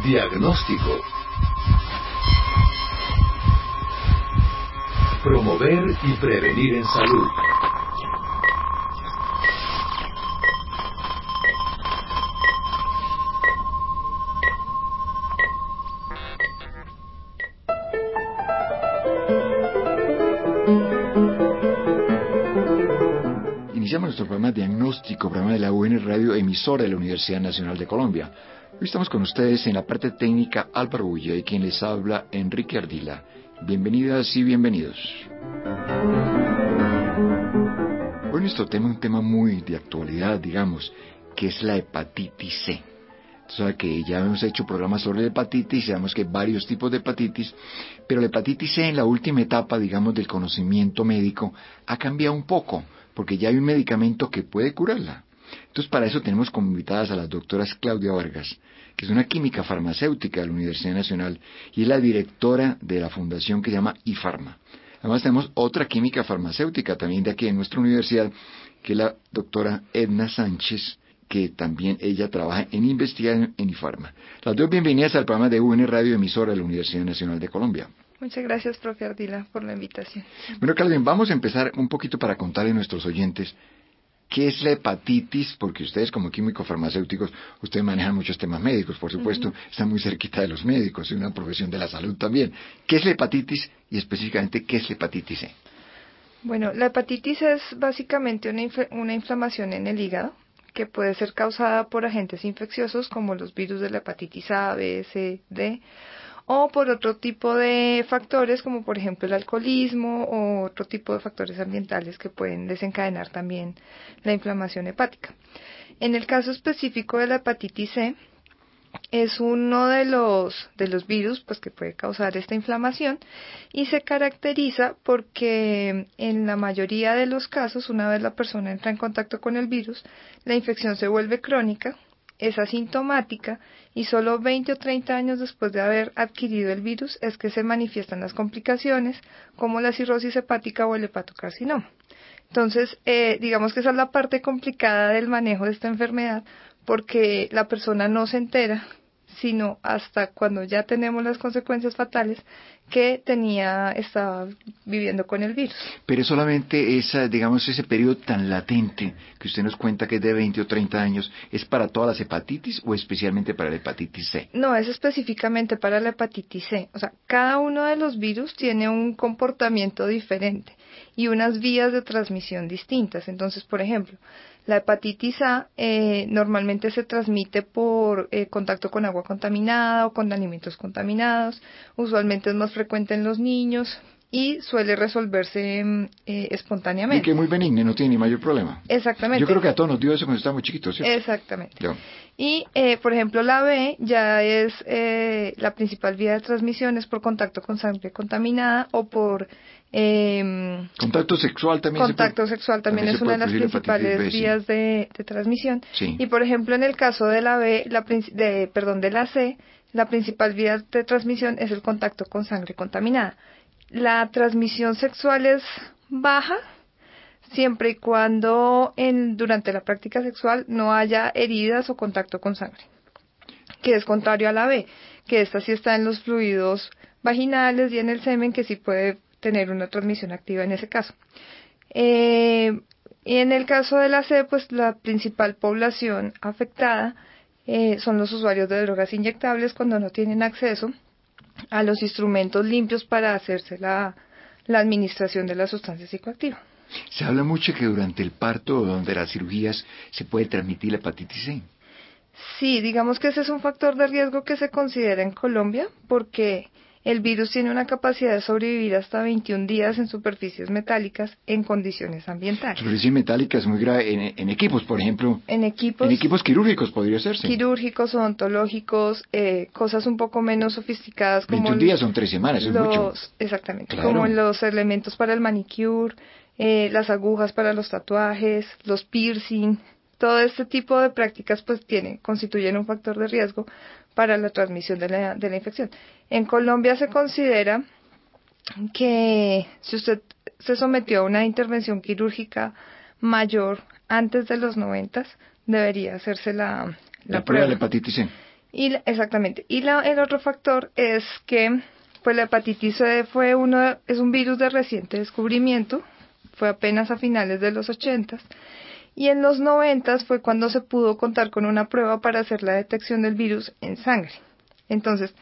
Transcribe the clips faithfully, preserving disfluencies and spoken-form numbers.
Diagnóstico. Promover y prevenir en salud. Iniciamos nuestro programa Diagnóstico, programa de la U N Radio, emisora de la Universidad Nacional de Colombia. Hoy estamos con ustedes en la parte técnica Álvaro Bulla y quien les habla Enrique Ardila. Bienvenidas y bienvenidos. Hoy nuestro tema es un tema muy de actualidad, digamos, que es la hepatitis C. O sea que ya hemos hecho programas sobre la hepatitis, sabemos que hay varios tipos de hepatitis, pero la hepatitis C en la última etapa, digamos, del conocimiento médico ha cambiado un poco, porque ya hay un medicamento que puede curarla. Entonces, para eso tenemos como invitadas a las doctoras Claudia Vargas, que es una química farmacéutica de la Universidad Nacional y es la directora de la fundación que se llama IFARMA. Además, tenemos otra química farmacéutica también de aquí en nuestra universidad, que es la doctora Edna Sánchez, que también ella trabaja en investigación en IFARMA. Las dos bienvenidas al programa de U N Radio, emisora de la Universidad Nacional de Colombia. Muchas gracias, profe Ardila, por la invitación. Bueno, Claudia, vamos a empezar un poquito para contarle a nuestros oyentes qué es la hepatitis, porque ustedes como químicos farmacéuticos, ustedes manejan muchos temas médicos, por supuesto, uh-huh. Están muy cerquita de los médicos, es una profesión de la salud también. ¿Qué es la hepatitis y específicamente qué es la hepatitis C? Bueno, la hepatitis es básicamente una, inf- una inflamación en el hígado que puede ser causada por agentes infecciosos como los virus de la hepatitis A, B, C, D, o por otro tipo de factores como por ejemplo el alcoholismo o otro tipo de factores ambientales que pueden desencadenar también la inflamación hepática. En el caso específico de la hepatitis C, es uno de los de los virus pues que puede causar esta inflamación y se caracteriza porque en la mayoría de los casos, una vez la persona entra en contacto con el virus, la infección se vuelve crónica, es asintomática y solo veinte o treinta años después de haber adquirido el virus es que se manifiestan las complicaciones como la cirrosis hepática o el hepatocarcinoma. Entonces, eh, digamos que esa es la parte complicada del manejo de esta enfermedad, porque la persona no se entera, sino hasta cuando ya tenemos las consecuencias fatales que tenía, estaba viviendo con el virus. Pero solamente esa, digamos, ese periodo tan latente que usted nos cuenta que es de veinte o treinta años, ¿es para todas las hepatitis o especialmente para la hepatitis C? No, es específicamente para la hepatitis C. O sea, cada uno de los virus tiene un comportamiento diferente y unas vías de transmisión distintas. Entonces, por ejemplo, la hepatitis A eh, normalmente se transmite por eh, contacto con agua contaminada o con alimentos contaminados. Usualmente es más frecuente en los niños y suele resolverse eh, espontáneamente. Y que es muy benigno, no tiene ni mayor problema. Exactamente. Yo creo que a todos nos dio eso cuando estábamos chiquitos, ¿cierto? Exactamente. Yo. Y, eh, por ejemplo, la B ya es eh, la principal vía de transmisión es por contacto con sangre contaminada o por... Eh, contacto sexual también. Contacto se puede, sexual también, también es una de las principales B, vías sí. de, de transmisión. Sí. Y, por ejemplo, en el caso de la B, la, de, perdón, de la C, la principal vía de transmisión es el contacto con sangre contaminada. La transmisión sexual es baja, siempre y cuando en, durante la práctica sexual no haya heridas o contacto con sangre, que es contrario a la B, que esta sí está en los fluidos vaginales y en el semen, que sí puede tener una transmisión activa en ese caso. Eh, y en el caso de la C, pues la principal población afectada eh, son los usuarios de drogas inyectables cuando no tienen acceso a los instrumentos limpios para hacerse la, la administración de la sustancia psicoactiva. Se habla mucho que durante el parto o durante las cirugías se puede transmitir la hepatitis C. Sí, digamos que ese es un factor de riesgo que se considera en Colombia porque el virus tiene una capacidad de sobrevivir hasta veintiún días en superficies metálicas en condiciones ambientales. Superficies metálicas muy grave en, en equipos, por ejemplo. En equipos. En equipos quirúrgicos podría hacerse. Quirúrgicos, odontológicos, eh, cosas un poco menos sofisticadas como veintiún días son tres semanas, los, es mucho. Exactamente, claro. Como los elementos para el manicure, eh, las agujas para los tatuajes, los piercing. Todo este tipo de prácticas pues tienen, constituyen un factor de riesgo para la transmisión de la, de la infección. En Colombia se considera que si usted se sometió a una intervención quirúrgica mayor antes de los noventas, debería hacerse la, la, la prueba de la hepatitis C. Y la- exactamente. Y la, el otro factor es que pues la hepatitis C fue uno de- es un virus de reciente descubrimiento, fue apenas a finales de los ochentas, y en los noventas fue cuando se pudo contar con una prueba para hacer la detección del virus en sangre. Entonces,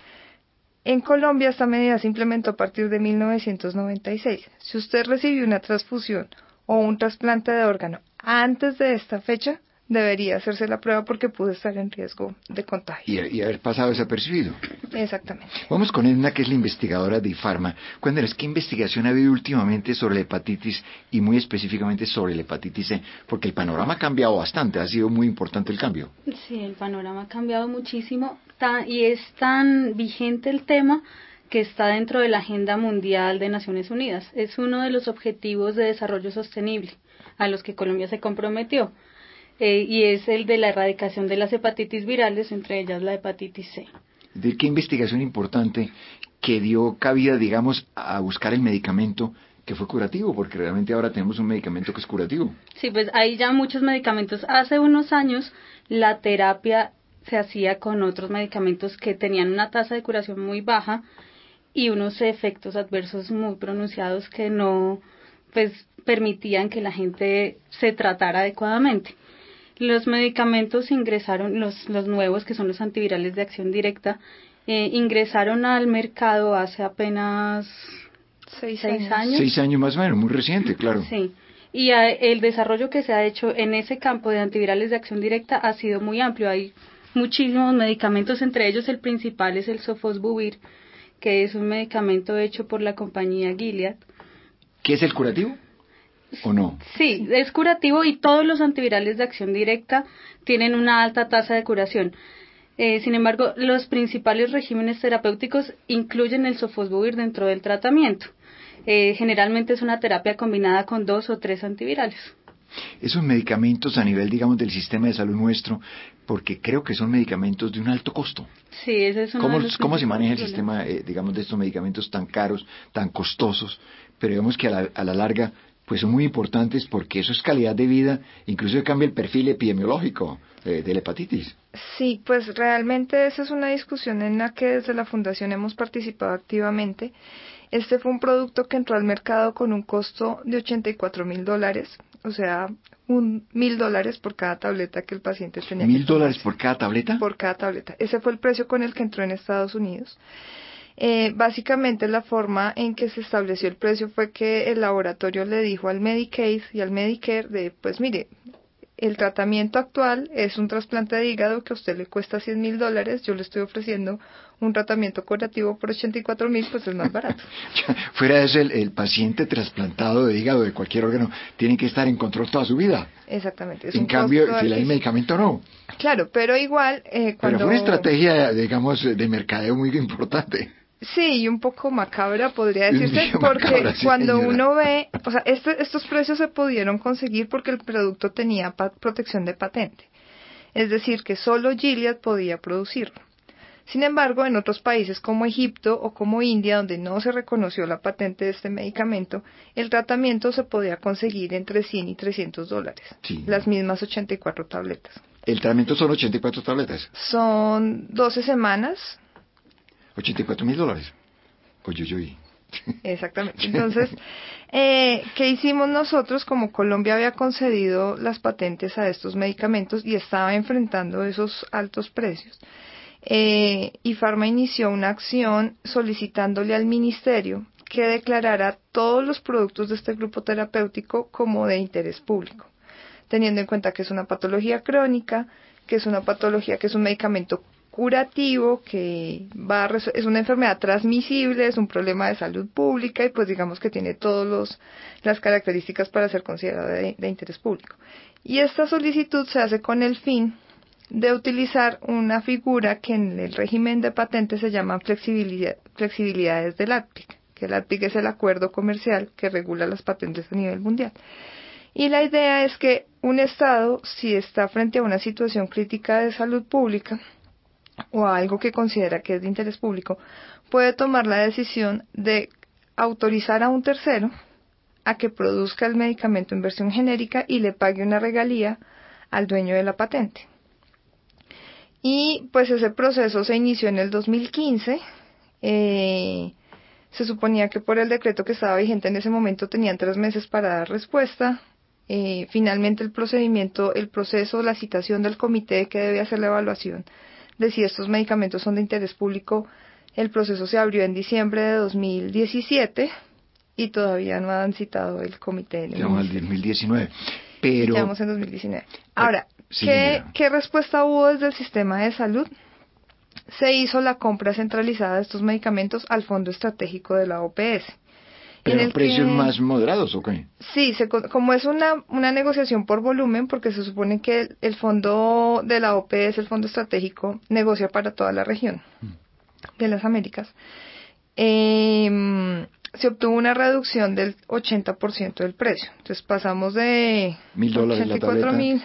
en Colombia esta medida se implementó a partir de mil novecientos noventa y seis. Si usted recibió una transfusión o un trasplante de órgano antes de esta fecha, debería hacerse la prueba porque pudo estar en riesgo de contagio. Y, y haber pasado desapercibido. Exactamente. Vamos con Edna, que es la investigadora de IFARMA. Cuéntanos, ¿qué investigación ha habido últimamente sobre la hepatitis y muy específicamente sobre la hepatitis C? Porque el panorama ha cambiado bastante, ha sido muy importante el cambio. Sí, el panorama ha cambiado muchísimo tan, y es tan vigente el tema que está dentro de la Agenda Mundial de Naciones Unidas. Es uno de los objetivos de desarrollo sostenible a los que Colombia se comprometió. Eh, y es el de la erradicación de las hepatitis virales, entre ellas la hepatitis C. ¿De qué investigación importante que dio cabida, digamos, a buscar el medicamento que fue curativo? Porque realmente ahora tenemos un medicamento que es curativo. Sí, pues hay ya muchos medicamentos. Hace unos años la terapia se hacía con otros medicamentos que tenían una tasa de curación muy baja y unos efectos adversos muy pronunciados que no pues permitían que la gente se tratara adecuadamente. Los medicamentos ingresaron, los, los nuevos, que son los antivirales de acción directa, eh, ingresaron al mercado hace apenas Seis, seis años. años. Seis años más o menos, muy reciente, claro. Sí, y a, el desarrollo que se ha hecho en ese campo de antivirales de acción directa ha sido muy amplio. Hay muchísimos medicamentos, entre ellos el principal es el Sofosbuvir, que es un medicamento hecho por la compañía Gilead. ¿Qué es el curativo? ¿O no? Sí, es curativo y todos los antivirales de acción directa tienen una alta tasa de curación. Eh, sin embargo, los principales regímenes terapéuticos incluyen el Sofosbuvir dentro del tratamiento. Eh, generalmente es una terapia combinada con dos o tres antivirales. Esos medicamentos a nivel, digamos, del sistema de salud nuestro, porque creo que son medicamentos de un alto costo. Sí, ese es uno ¿Cómo, de los ¿Cómo se maneja el problemas. sistema, eh, digamos, de estos medicamentos tan caros, tan costosos? Pero vemos que a la, a la larga, pues son muy importantes porque eso es calidad de vida, incluso cambia el perfil epidemiológico eh, de la hepatitis. Sí, pues realmente esa es una discusión en la que desde la Fundación hemos participado activamente. Este fue un producto que entró al mercado con un costo de ochenta y cuatro mil dólares, o sea, un mil dólares por cada tableta que el paciente tenía que ¿Mil dólares tomarse. por cada tableta? Por cada tableta. Ese fue el precio con el que entró en Estados Unidos. Eh, básicamente la forma en que se estableció el precio fue que el laboratorio le dijo al Medicaid y al Medicare de, pues mire, el tratamiento actual es un trasplante de hígado que a usted le cuesta cien mil dólares, yo le estoy ofreciendo un tratamiento curativo por ochenta y cuatro mil, pues es más barato. Fuera de eso, el, el paciente trasplantado de hígado de cualquier órgano tiene que estar en control toda su vida. Exactamente. Es en un cambio, costo si le da el altísimo. medicamento no. Claro, pero igual eh, cuando... Pero fue una estrategia, digamos, de mercadeo muy importante. Sí, y un poco macabra podría Un decirse, poco porque macabra, sí, cuando señora. uno ve, o sea, este- estos precios se pudieron conseguir porque el producto tenía pa- protección de patente, es decir, que solo Gilead podía producirlo. Sin embargo, en otros países como Egipto o como India, donde no se reconoció la patente de este medicamento, el tratamiento se podía conseguir entre cien y trescientos dólares, Sí. las mismas ochenta y cuatro tabletas. El tratamiento son ochenta y cuatro tabletas. Son doce semanas. ochenta y cuatro mil dólares. Oye, oye, oye. Exactamente. Entonces, eh, ¿qué hicimos nosotros? Como Colombia había concedido las patentes a estos medicamentos y estaba enfrentando esos altos precios, eh, IFARMA inició una acción solicitándole al ministerio que declarara todos los productos de este grupo terapéutico como de interés público, teniendo en cuenta que es una patología crónica, que es una patología, que es un medicamento curativo, que va a es una enfermedad transmisible, es un problema de salud pública y pues digamos que tiene todas las características para ser considerado de, de interés público. Y esta solicitud se hace con el fin de utilizar una figura que en el régimen de patentes se llama flexibilidad, flexibilidades del A D P I C, que el A D P I C es el acuerdo comercial que regula las patentes a nivel mundial. Y la idea es que un Estado, si está frente a una situación crítica de salud pública o a algo que considera que es de interés público, puede tomar la decisión de autorizar a un tercero a que produzca el medicamento en versión genérica y le pague una regalía al dueño de la patente. Y pues ese proceso se inició en el dos mil quince. Eh, se suponía que por el decreto que estaba vigente en ese momento tenían tres meses para dar respuesta. Eh, finalmente el procedimiento, el proceso, la citación del comité que debe hacer la evaluación de si estos medicamentos son de interés público, el proceso se abrió en diciembre de dos mil diecisiete y todavía no han citado el comité. Estamos al dos mil diecinueve. Pero... Estamos en dos mil diecinueve. Ahora, sí, ¿qué, ¿qué respuesta hubo desde el sistema de salud? Se hizo la compra centralizada de estos medicamentos al Fondo Estratégico de la O P S. ¿Pero en precios que, más moderados o qué? Sí, se, como es una, una negociación por volumen, porque se supone que el, el fondo de la O P S, el Fondo Estratégico, negocia para toda la región mm. de las Américas, eh, se obtuvo una reducción del ochenta por ciento del precio. Entonces pasamos de mil dólares la tableta mil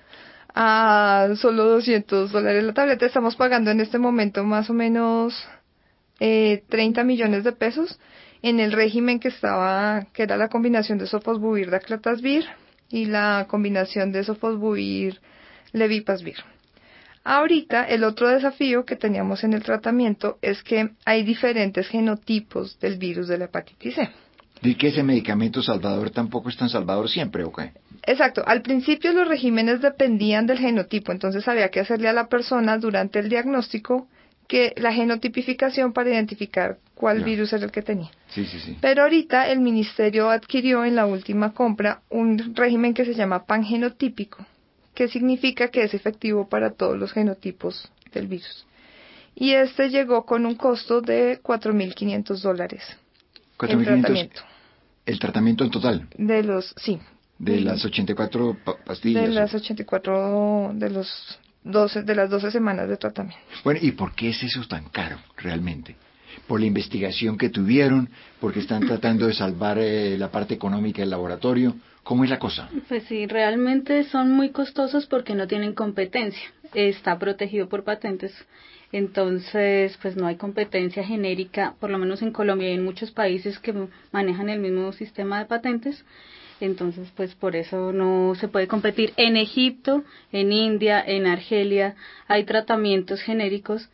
a solo doscientos dólares la tableta. Estamos pagando en este momento más o menos eh, treinta millones de pesos en el régimen que estaba, que era la combinación de sofosbuvir daclatasvir y la combinación de sofosbuvir levipasvir. Ahorita el otro desafío que teníamos en el tratamiento es que hay diferentes genotipos del virus de la hepatitis C. ¿Y que ese medicamento salvador tampoco es tan salvador siempre o qué? Exacto. Al principio los regímenes dependían del genotipo, entonces había que hacerle a la persona durante el diagnóstico que la genotipificación para identificar cuál no. virus era el que tenía. Sí, sí, sí. Pero ahorita el ministerio adquirió en la última compra un régimen que se llama pangenotípico, que significa que es efectivo para todos los genotipos del virus. Y este llegó con un costo de cuatro mil quinientos dólares. ¿cuatro mil quinientos? El tratamiento. ¿El tratamiento en total? De los, sí. De las ochenta y cuatro pa- pastillas. De las ochenta y cuatro, de los doce, de las doce semanas de tratamiento. Bueno, ¿y por qué es eso tan caro realmente? ¿Por la investigación que tuvieron? ¿Porque están tratando de salvar eh, la parte económica del laboratorio? ¿Cómo es la cosa? Pues sí, realmente son muy costosos porque no tienen competencia. Está protegido por patentes. Entonces, pues no hay competencia genérica, por lo menos en Colombia y en muchos países que manejan el mismo sistema de patentes. Entonces, pues por eso no se puede competir. En Egipto, en India, en Argelia, hay tratamientos genéricos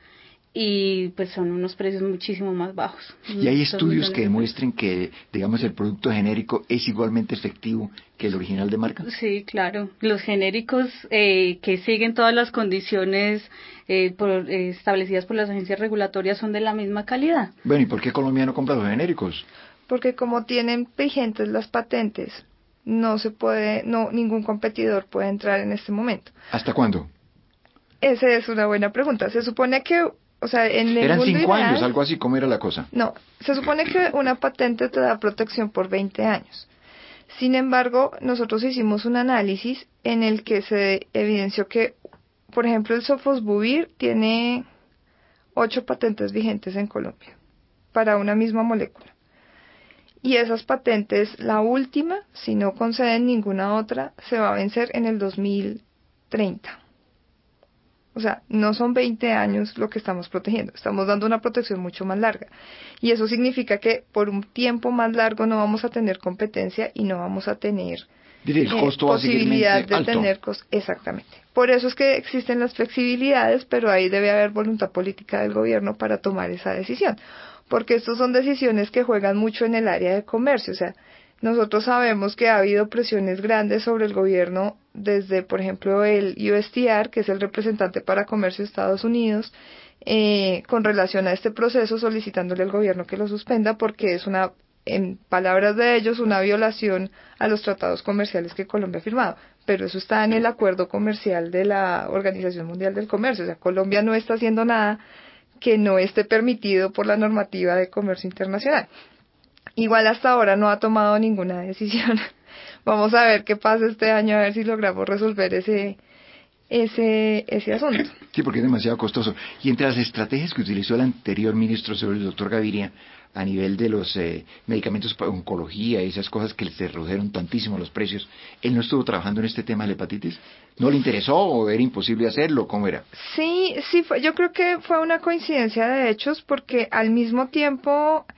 y pues son unos precios muchísimo más bajos. ¿Y hay estudios que demuestren que, digamos, el producto genérico es igualmente efectivo que el original de marca? Sí, claro. Los genéricos eh, que siguen todas las condiciones eh, por, eh, establecidas por las agencias regulatorias son de la misma calidad. Bueno, ¿y por qué Colombia no compra los genéricos? Porque como tienen vigentes las patentes, no se puede, no, ningún competidor puede entrar en este momento. ¿Hasta cuándo? Esa es una buena pregunta. Se supone que, o sea, en el Eran mundo cinco ideal, años, algo así, ¿cómo era la cosa? No, se supone que una patente te da protección por veinte años. Sin embargo, nosotros hicimos un análisis en el que se evidenció que, por ejemplo, el sofosbuvir tiene ocho patentes vigentes en Colombia para una misma molécula. Y esas patentes, la última, si no conceden ninguna otra, se va a vencer en el dos mil treinta. O sea, no son veinte años lo que estamos protegiendo, estamos dando una protección mucho más larga. Y eso significa que por un tiempo más largo no vamos a tener competencia y no vamos a tener el costo eh, posibilidad de alto. tener costos. Exactamente. Por eso es que existen las flexibilidades, pero ahí debe haber voluntad política del gobierno para tomar esa decisión. Porque estas son decisiones que juegan mucho en el área de comercio. O sea, nosotros sabemos que ha habido presiones grandes sobre el gobierno desde, por ejemplo, el U S T R, que es el representante para comercio de Estados Unidos, eh, con relación a este proceso, solicitándole al gobierno que lo suspenda porque es una, en palabras de ellos, una violación a los tratados comerciales que Colombia ha firmado. Pero eso está en el acuerdo comercial de la Organización Mundial del Comercio. O sea, Colombia no está haciendo nada que no esté permitido por la normativa de comercio internacional. Igual hasta ahora no ha tomado ninguna decisión. Vamos a ver qué pasa este año, a ver si logramos resolver ese ese ese asunto. Sí, porque es demasiado costoso. Y entre las estrategias que utilizó el anterior ministro, el doctor Gaviria, a nivel de los eh, medicamentos para oncología y esas cosas que se redujeron tantísimo los precios, ¿él no estuvo trabajando en este tema de la hepatitis? ¿No le interesó o era imposible hacerlo? ¿Cómo era? Sí, sí, fue, yo creo que fue una coincidencia de hechos porque al mismo tiempo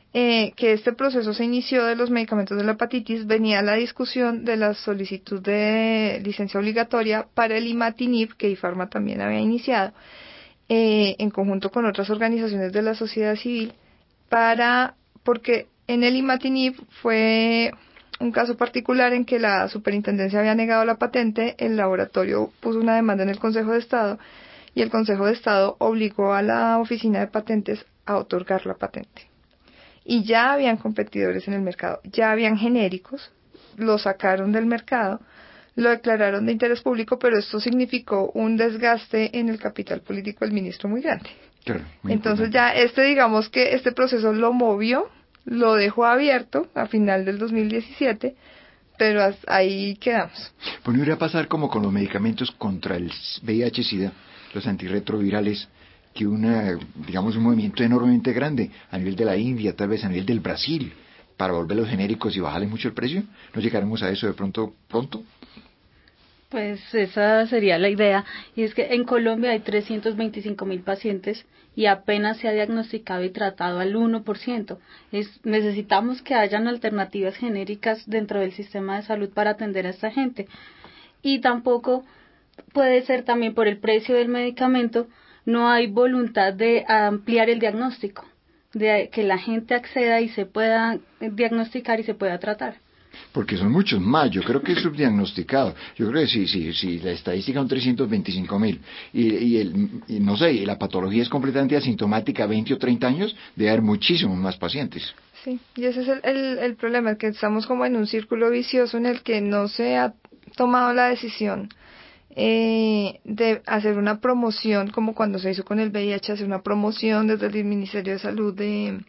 eh, que este proceso se inició de los medicamentos de la hepatitis, venía la discusión de la solicitud de licencia obligatoria para el imatinib, que IFARMA también había iniciado, eh, en conjunto con otras organizaciones de la sociedad civil, para, porque en el imatinib fue un caso particular en que la superintendencia había negado la patente, el laboratorio puso una demanda en el Consejo de Estado y el Consejo de Estado obligó a la oficina de patentes a otorgar la patente. Y ya habían competidores en el mercado, ya habían genéricos, lo sacaron del mercado, lo declararon de interés público, pero esto significó un desgaste en el capital político del ministro muy grande. Claro, muy Entonces importante. ya este, digamos que este proceso lo movió, lo dejó abierto a final del dos mil diecisiete, pero hasta ahí quedamos. Bueno, iría a pasar como con los medicamentos contra el V I H SIDA, los antirretrovirales, que una, digamos, un movimiento enormemente grande a nivel de la India, tal vez a nivel del Brasil, para volverlos genéricos y bajarles mucho el precio. ¿No llegaremos a eso de pronto pronto? Pues esa sería la idea, y es que en Colombia hay trescientos veinticinco mil pacientes y apenas se ha diagnosticado y tratado al uno por ciento. Es, necesitamos que hayan alternativas genéricas dentro del sistema de salud para atender a esta gente. Y tampoco puede ser también por el precio del medicamento, no hay voluntad de ampliar el diagnóstico, de que la gente acceda y se pueda diagnosticar y se pueda tratar. Porque son muchos más, yo creo que es subdiagnosticado. Yo creo que si, si, si la estadística son trescientos veinticinco mil y, y, el, y no sé, y la patología es completamente asintomática, veinte o treinta años, debe haber muchísimos más pacientes. Sí, y ese es el, el, el problema, que estamos como en un círculo vicioso en el que no se ha tomado la decisión eh, de hacer una promoción, como cuando se hizo con el V I H, hacer una promoción desde el Ministerio de Salud de...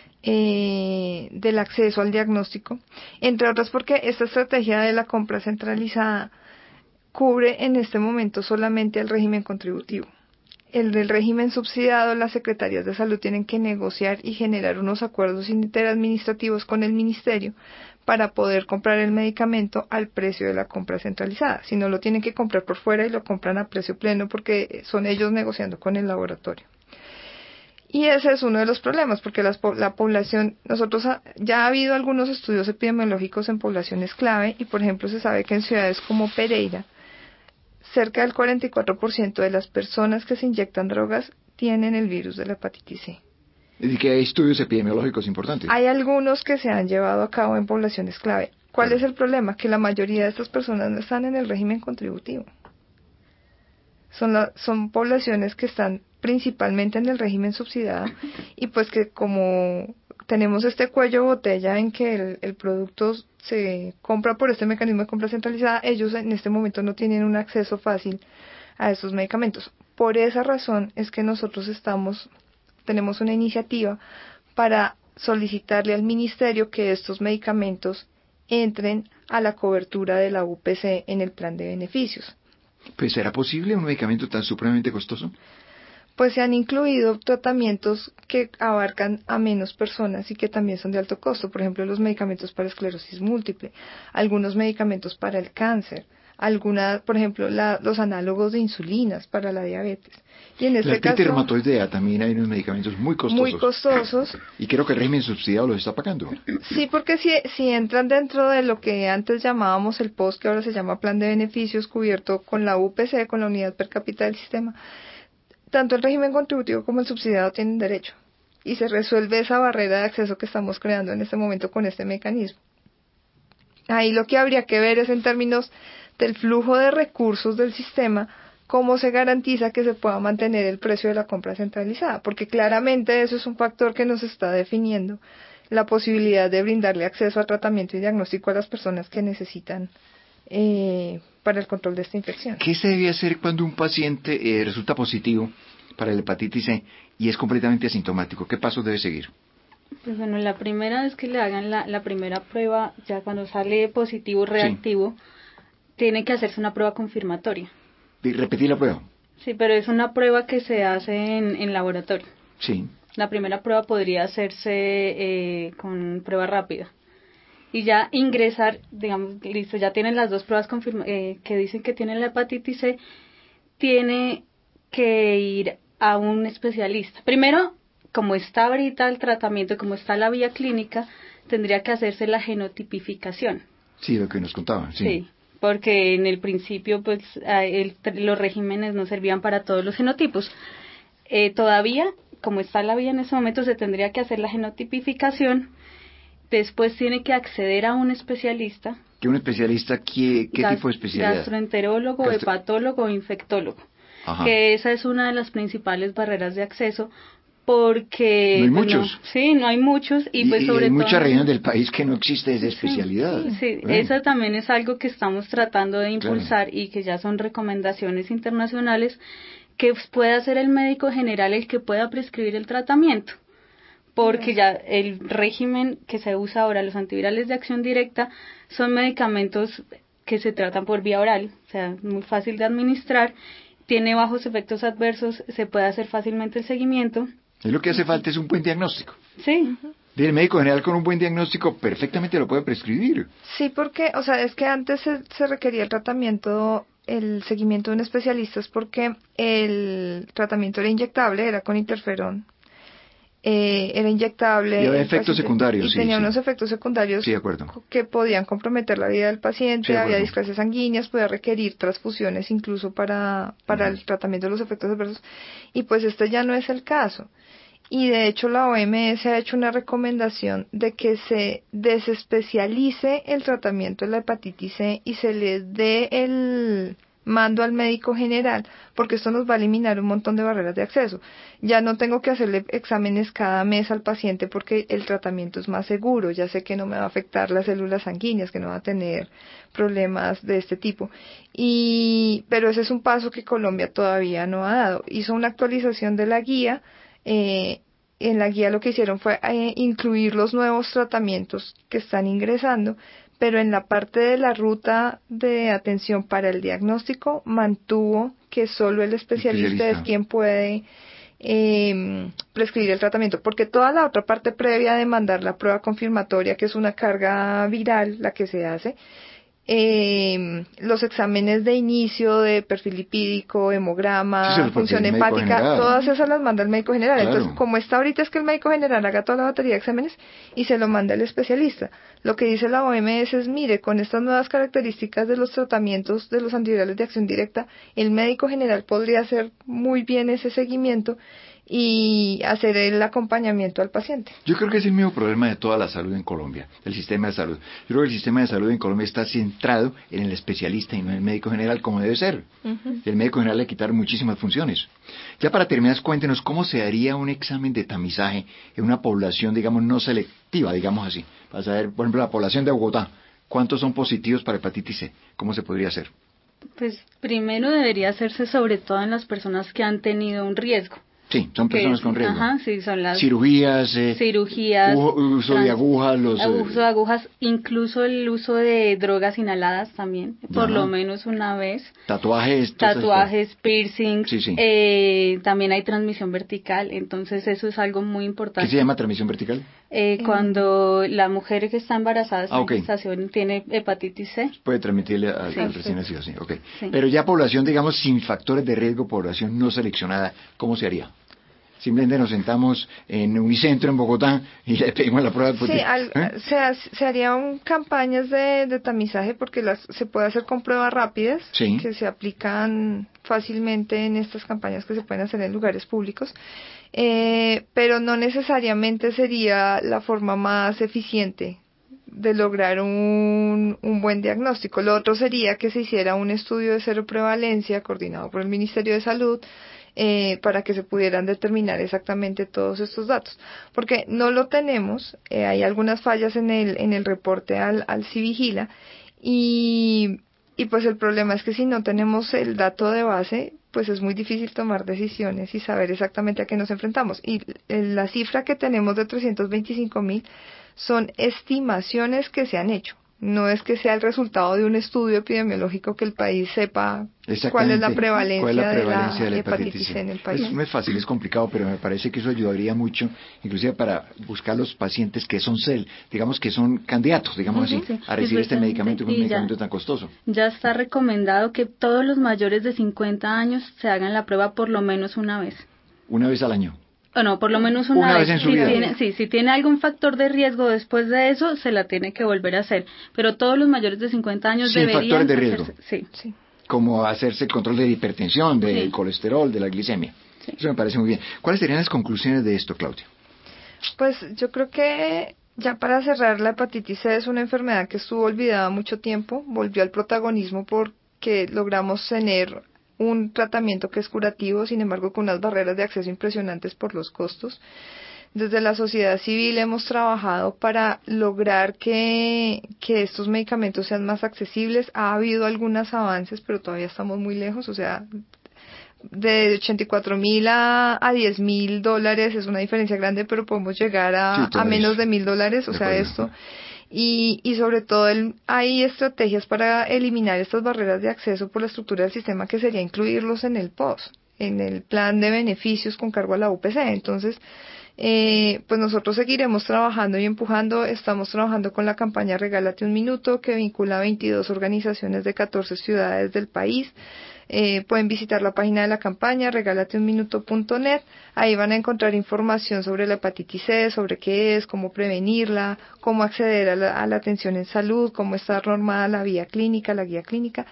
Eh, del acceso al diagnóstico, entre otras porque esta estrategia de la compra centralizada cubre en este momento solamente el régimen contributivo. El del régimen subsidiado, las secretarías de salud tienen que negociar y generar unos acuerdos interadministrativos con el ministerio para poder comprar el medicamento al precio de la compra centralizada. Si no, lo tienen que comprar por fuera y lo compran a precio pleno porque son ellos negociando con el laboratorio. Y ese es uno de los problemas, porque las, la población, nosotros ha, ya ha habido algunos estudios epidemiológicos en poblaciones clave, y por ejemplo se sabe que en ciudades como Pereira, cerca del cuarenta y cuatro por ciento de las personas que se inyectan drogas tienen el virus de la hepatitis C. Y que hay estudios epidemiológicos importantes. Hay algunos que se han llevado a cabo en poblaciones clave. ¿Cuál Claro. es el problema? Que la mayoría de estas personas no están en el régimen contributivo. Son, la, son poblaciones que están principalmente en el régimen subsidiado, y pues que como tenemos este cuello de botella en que el, el producto se compra por este mecanismo de compra centralizada, ellos en este momento no tienen un acceso fácil a estos medicamentos. Por esa razón es que nosotros estamos, tenemos una iniciativa para solicitarle al ministerio que estos medicamentos entren a la cobertura de la U P C en el plan de beneficios. Pues, ¿será posible un medicamento tan supremamente costoso? Pues se han incluido tratamientos que abarcan a menos personas y que también son de alto costo. Por ejemplo, los medicamentos para esclerosis múltiple, algunos medicamentos para el cáncer, algunas, por ejemplo, la, los análogos de insulinas para la diabetes. Y en este La artritis caso, reumatoidea también hay unos medicamentos muy costosos. muy costosos. Y creo que el régimen subsidiado los está pagando. Sí, porque si, si entran dentro de lo que antes llamábamos el P O S, que ahora se llama Plan de Beneficios, cubierto con la U P C, con la unidad per cápita del sistema, tanto el régimen contributivo como el subsidiado tienen derecho. Y se resuelve esa barrera de acceso que estamos creando en este momento con este mecanismo. Ahí lo que habría que ver es en términos del flujo de recursos del sistema, cómo se garantiza que se pueda mantener el precio de la compra centralizada, porque claramente eso es un factor que nos está definiendo la posibilidad de brindarle acceso a tratamiento y diagnóstico a las personas que necesitan eh, para el control de esta infección. ¿Qué se debe hacer cuando un paciente eh, resulta positivo para la hepatitis C y es completamente asintomático? ¿Qué pasos debe seguir? Pues bueno, la primera vez que le hagan la, la primera prueba, ya cuando sale positivo reactivo, sí, tiene que hacerse una prueba confirmatoria. ¿Y repetir la prueba? Sí, pero es una prueba que se hace en, en laboratorio. Sí. La primera prueba podría hacerse eh, con prueba rápida. Y ya ingresar, digamos, listo, ya tienen las dos pruebas confirma, eh, que dicen que tienen la hepatitis C, tiene que ir a un especialista. Primero, como está ahorita el tratamiento, como está la vía clínica, tendría que hacerse la genotipificación. Sí, lo que nos contaban, sí. Sí, porque en el principio pues el, los regímenes no servían para todos los genotipos. Eh, todavía, como está la vía en ese momento, se tendría que hacer la genotipificación. Después tiene que acceder a un especialista. ¿Qué un especialista? ¿Qué, qué gas, tipo de especialidad? Gastroenterólogo, Gastro... hepatólogo o infectólogo. Ajá. Que esa es una de las principales barreras de acceso, porque... No hay pues, muchos. No, sí, no hay muchos. Y, y pues sobre hay todo... muchas regiones del país que no existe esa sí, especialidad. Sí, sí. Bueno. Eso también es algo que estamos tratando de impulsar, Claro. y que ya son recomendaciones internacionales, que pueda ser el médico general el que pueda prescribir el tratamiento. Porque ya el régimen que se usa ahora, los antivirales de acción directa, son medicamentos que se tratan por vía oral, o sea, muy fácil de administrar, tiene bajos efectos adversos, se puede hacer fácilmente el seguimiento. Y lo que hace falta es un buen diagnóstico. Sí. El médico general con un buen diagnóstico perfectamente lo puede prescribir. Sí, porque, o sea, es que antes se, se requería el tratamiento, el seguimiento de un especialista, es porque el tratamiento era inyectable, era con interferón. Eh, era inyectable. Y había efectos secundarios, y sí, tenía sí. unos efectos secundarios sí, de acuerdo. que podían comprometer la vida del paciente, Sí, de había acuerdo. displasias sanguíneas, podía requerir transfusiones incluso para, para Uh-huh. el tratamiento de los efectos adversos, y pues este ya no es el caso. Y de hecho la O M S ha hecho una recomendación de que se desespecialice el tratamiento de la hepatitis C y se le dé el mando al médico general, porque esto nos va a eliminar un montón de barreras de acceso. Ya no tengo que hacerle exámenes cada mes al paciente porque el tratamiento es más seguro, ya sé que no me va a afectar las células sanguíneas, que no va a tener problemas de este tipo. Y pero ese es un paso que Colombia todavía no ha dado. Hizo una actualización de la guía. Eh, en la guía lo que hicieron fue eh, incluir los nuevos tratamientos que están ingresando, pero en la parte de la ruta de atención para el diagnóstico mantuvo que solo el especialista, especialista. es quien puede eh, prescribir el tratamiento, porque toda la otra parte previa de mandar la prueba confirmatoria, que es una carga viral la que se hace, Eh, los exámenes de inicio de perfil lipídico, hemograma, sí, función hepática, general. todas esas las manda el médico general. Claro. Entonces, como está ahorita, es que el médico general haga toda la batería de exámenes y se lo manda el especialista. Lo que dice la O M S es, mire, con estas nuevas características de los tratamientos de los antivirales de acción directa, el médico general podría hacer muy bien ese seguimiento y hacer el acompañamiento al paciente. Yo creo que es el mismo problema de toda la salud en Colombia, el sistema de salud. Yo creo que el sistema de salud en Colombia está centrado en el especialista y no en el médico general, como debe ser. Uh-huh. El médico general le quitaron muchísimas funciones. Ya para terminar, cuéntenos cómo se haría un examen de tamizaje en una población, digamos, no selectiva, digamos así. Para saber, por ejemplo, la población de Bogotá, ¿cuántos son positivos para hepatitis C? ¿Cómo se podría hacer? Pues primero debería hacerse sobre todo en las personas que han tenido un riesgo. Sí, son personas con riesgo. Ajá, sí, son las cirugías, eh, cirugías, u- uso trans, de agujas, los eh, uso de agujas, incluso el uso de drogas inhaladas también, por ajá. lo menos una vez. Tatuajes, tatuajes, piercings, sí, sí. Eh, también hay transmisión vertical, entonces eso es algo muy importante. ¿Qué se llama transmisión vertical? Eh, mm. Cuando la mujer que está embarazada, ah, okay. en gestación, tiene hepatitis C. Puede transmitirle al, sí, al recién nacido, sí, okay. Sí. Pero ya población, digamos, sin factores de riesgo, población no seleccionada, ¿cómo se haría? Simplemente nos sentamos en Unicentro en Bogotá y le pedimos la prueba. Sí, al, ¿eh? se, se harían campañas de, de tamizaje porque las se puede hacer con pruebas rápidas sí. que se aplican fácilmente en estas campañas que se pueden hacer en lugares públicos, eh, pero no necesariamente sería la forma más eficiente de lograr un, un buen diagnóstico. Lo otro sería que se hiciera un estudio de cero prevalencia coordinado por el Ministerio de Salud, Eh, para que se pudieran determinar exactamente todos estos datos, porque no lo tenemos, eh, hay algunas fallas en el en el reporte al, al Civigila y, y pues el problema es que si no tenemos el dato de base, pues es muy difícil tomar decisiones y saber exactamente a qué nos enfrentamos, y la cifra que tenemos de trescientos veinticinco mil son estimaciones que se han hecho. No es que sea el resultado de un estudio epidemiológico que el país sepa cuál es la prevalencia, cuál es la prevalencia de la de la hepatitis C en el país. Es, no es fácil, es complicado, pero me parece que eso ayudaría mucho, inclusive para buscar los pacientes que son C E L, digamos que son candidatos, digamos uh-huh, así, sí, a recibir este medicamento, un medicamento ya, tan costoso. Ya está recomendado que todos los mayores de cincuenta años se hagan la prueba por lo menos una vez. Una vez al año. O no, por lo menos una, una vez, vez en su si vida. Tiene, sí, si tiene algún factor de riesgo después de eso, se la tiene que volver a hacer. Pero todos los mayores de cincuenta años Sin deberían factores de riesgo. hacerse, sí. Sí. Como hacerse el control de la hipertensión, del Sí. colesterol, de la glicemia. Sí. Eso me parece muy bien. ¿Cuáles serían las conclusiones de esto, Claudia? Pues yo creo que ya para cerrar, la hepatitis C es una enfermedad que estuvo olvidada mucho tiempo, volvió al protagonismo porque logramos tener un tratamiento que es curativo, sin embargo con unas barreras de acceso impresionantes por los costos. Desde la sociedad civil hemos trabajado para lograr que, que estos medicamentos sean más accesibles. Ha habido algunos avances, pero todavía estamos muy lejos, o sea, de ochenta y cuatro mil a, a diez mil dólares es una diferencia grande, pero podemos llegar a, Sí, a menos es. de mil dólares, o De sea, acuerdo. esto. Y, y sobre todo el, hay estrategias para eliminar estas barreras de acceso por la estructura del sistema, que sería incluirlos en el P O S, en el plan de beneficios con cargo a la U P C. Entonces, eh, pues nosotros seguiremos trabajando y empujando. Estamos trabajando con la campaña Regálate un Minuto, que vincula a veintidós organizaciones de catorce ciudades del país. Eh, pueden visitar la página de la campaña regálate un minuto punto net. Ahí van a encontrar información sobre la hepatitis C, sobre qué es, cómo prevenirla, cómo acceder a la, a la atención en salud, cómo está normada la vía clínica, la guía clínica.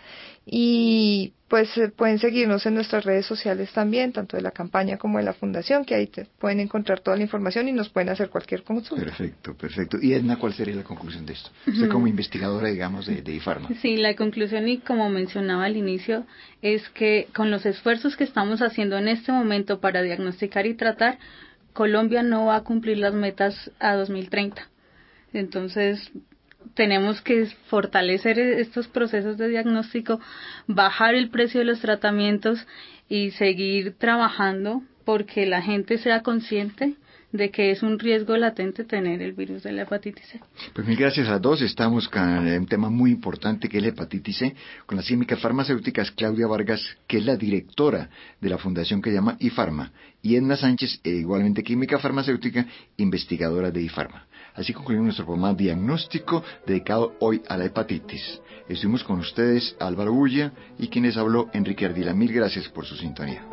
Y pues eh, pueden seguirnos en nuestras redes sociales también, tanto de la campaña como de la fundación, que ahí te pueden encontrar toda la información y nos pueden hacer cualquier consulta. Perfecto, perfecto. Y Edna, ¿cuál sería la conclusión de esto? Usted como investigadora, digamos, de, de IFARMA. Sí, la conclusión, y como mencionaba al inicio, es que con los esfuerzos que estamos haciendo en este momento para diagnosticar y tratar, Colombia no va a cumplir las metas a dos mil treinta. Entonces, tenemos que fortalecer estos procesos de diagnóstico, bajar el precio de los tratamientos y seguir trabajando porque la gente sea consciente de que es un riesgo latente tener el virus de la hepatitis C. Pues mil gracias a todos. Estamos con un tema muy importante que es la hepatitis C, con las químicas farmacéuticas Claudia Vargas, que es la directora de la fundación que se llama IFARMA, y Edna Sánchez, eh, igualmente química farmacéutica, investigadora de IFARMA. Así concluimos nuestro programa diagnóstico dedicado hoy a la hepatitis. Estuvimos con ustedes Álvaro Ulla y quien les habló Enrique Ardila. Mil gracias por su sintonía.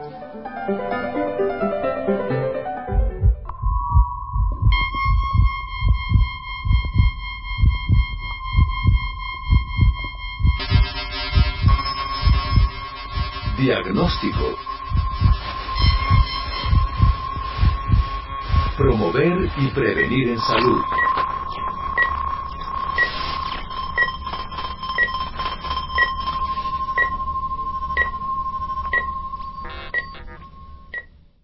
Diagnóstico. Promover y prevenir en salud.